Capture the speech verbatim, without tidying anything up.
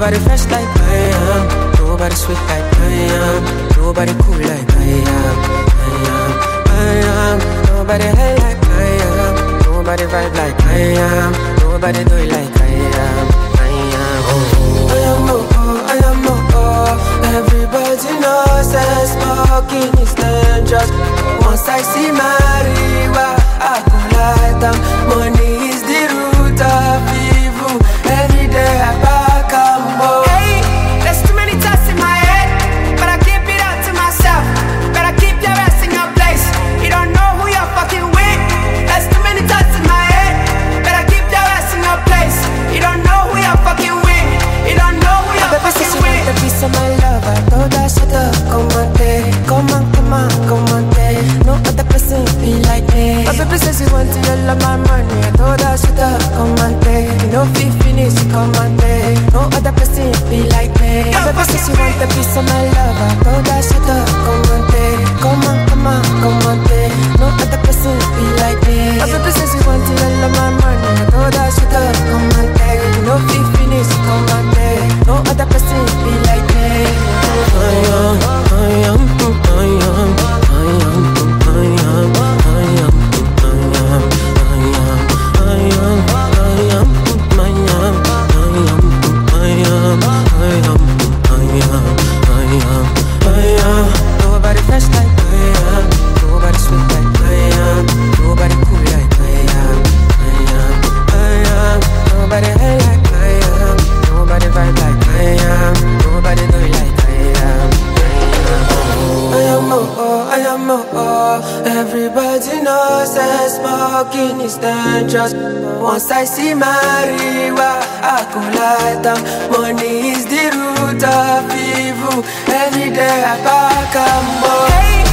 Nobody fresh like I am. Nobody sweet like I am. Nobody cool like I am. I am, I am. Nobody high like I am. Nobody vibe like I am. Nobody do it like I am. I am. Oh, I am oh, oh, I am oh, oh. Everybody knows that smoking is dangerous. Once I see marijuana, I go light down. Money is the root of evil. Every day I back up more. Hey, there's too many thoughts in my head, but I keep it out to myself. Better keep your ass in your place. You don't know who you're fucking with. There's too many thoughts in my head. Better keep your ass in your place. You don't know who you're fucking with. You don't know who you're fucking with. The piece of my love, I told her shut up, come on, take. Come on, come on, come on, take. No other person be like me. My baby says she want to yell my money. I told her shut up, come on, take. You know if you finish, come on, take. No other person be like me. My baby says she want the piece of my love. I told her shut up, come on, take. Come on, come on, come on, take. No other person be like me. My baby says she want to yell my money. I told her shut up, come on, take. You know if you finish, come on, take. No other person be like me. I am, I am, I am, I am, I am, I am, I am, I am, I am, I am, I am, I am, I am, I am, I am, I am. Nobody fresh like I am. Nobody sweet like I am. Nobody cool like I am. I am, I am. Nobody high like I am. Nobody vibe like I am. Nobody do it like I am. I am oh, oh, I am oh, oh. Everybody knows that smoking is dangerous. Once I see marijuana, I go light down. Money is the root of evil. Every day I back up more. Hey,